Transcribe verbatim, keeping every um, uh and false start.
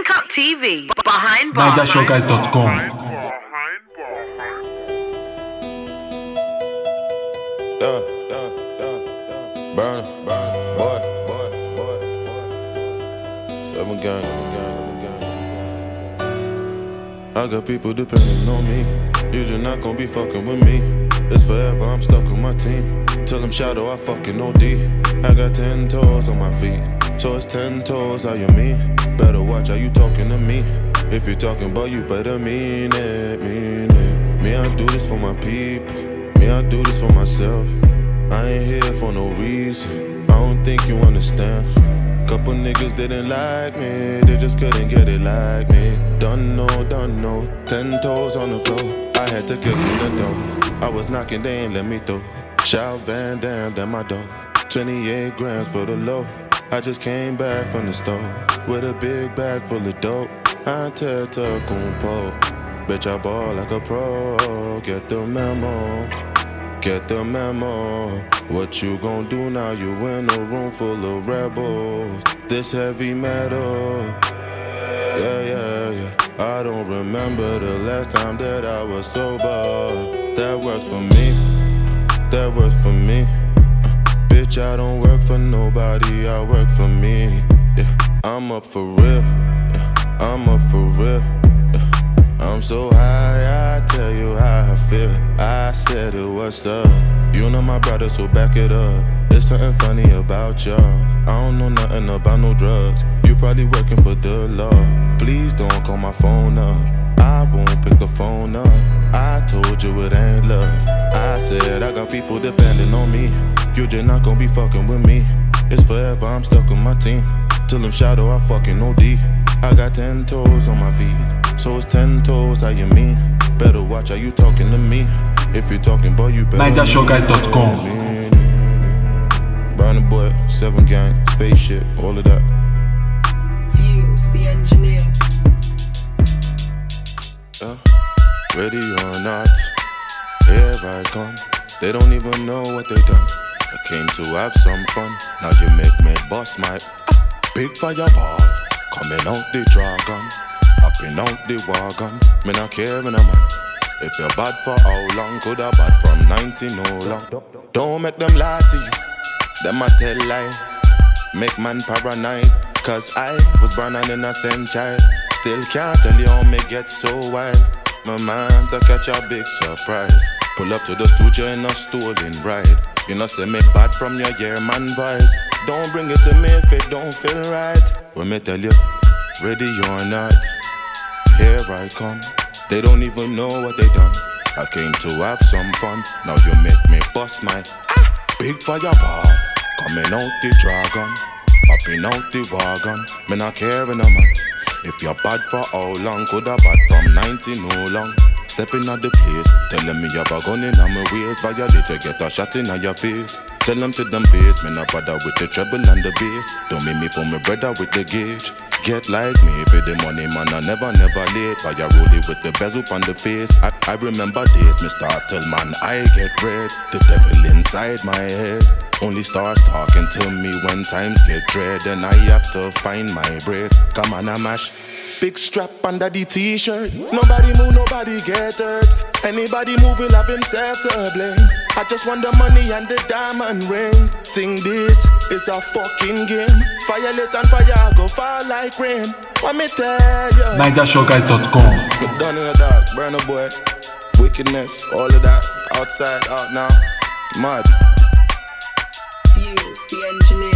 Link Up T V. Behind Bar. Niger Showguys dot com. Yeah, yeah, yeah, yeah. Burn, burn, boy, boy, boy, boy. Seven gang, gang, gang. I got people depending on me. You just not gonna be fucking with me. It's forever, I'm stuck with my team. Tell them shadow, I fucking O D. I got ten toes on my feet, so it's ten toes, how you mean? Better watch how you talking to me. If you're talking about you, better mean it, mean it. Me, I do this for my people. Me, I do this for myself. I ain't here for no reason. I don't think you understand. Couple niggas didn't like me, they just couldn't get it like me. Done no, done no. Ten toes on the floor, I had to kick in the door. I was knocking, they ain't let me through. Shout Van Damme, then my dog. twenty-eight grams for the low. I just came back from the store with a big bag full of dope. I tell Kumpo, bitch I ball like a pro. Get the memo, get the memo. What you gon' do now? You in a room full of rebels. This heavy metal, yeah, yeah, yeah. I don't remember the last time that I was sober. That works for me, that works for me. Bitch, I don't work for nobody, I work for me. Yeah, I'm up for real, yeah, I'm up for real. Yeah, I'm so high, I tell you how I feel. I said it, what's up? You know my brother, so back it up. There's something funny about y'all. I don't know nothing about no drugs. You probably working for the law. Please don't call my phone up, I won't pick the phone up. I told you it ain't love. I said I got people depending on me. You just not gonna be fucking with me. It's forever, I'm stuck with my team. Till them shadow, I fucking O D. I got ten toes on my feet, so it's ten toes, how you mean? Better watch how you talking to me. If you're talking about you, better Niger Showguys dot com. Burn the boy, seven gang, spaceship, all of that. Views, the engineer. Uh, ready or not, here I come. They don't even know what they done. I came to have some fun. Now you make me bust my ah, big fireball. Coming out the dragon, hopping out the wagon. Me not caring a man. If you're bad for how long, could have bad from nineteen oh long. Don't make them lie to you, them a tell lie. Make man paranoid, cause I was born an innocent child. Still can't tell you how me get so wild. My man to catch a big surprise. Pull up to the studio in a stolen ride. You know say me bad from your year man voice. Don't bring it to me if it don't feel right. When me tell you, ready or not, here I come. They don't even know what they done. I came to have some fun. Now you make me bust my ah, big fireball. Coming out the dragon, hopping out the wagon. Me not caring a man. If you're bad for how long, could have bad from nineteen oh long. Stepping at the place, telling me you have a gun in my waist. Violate, you get a shot in your face. Tell them to them face, me not bother with the treble and the bass. Don't make me for my brother with the gauge. Get like me for the money, man, I never, never late. But you roll it with the bezel on the face. I, I remember days, me start till man, I get red. The devil inside my head only starts talking to me when times get dread. And I have to find my bread. Come on, I mash. Big strap under the t-shirt. Nobody move, nobody get hurt. Anybody move will have himself to blame. I just want the money and the diamond ring. Think this is a fucking game. Violate and fire go fall like rain. What me tell you? Niger Showguys dot com. Get done in the dark, burn a boy. Wickedness, all of that. Outside, out now. Mad. Views, the engineer.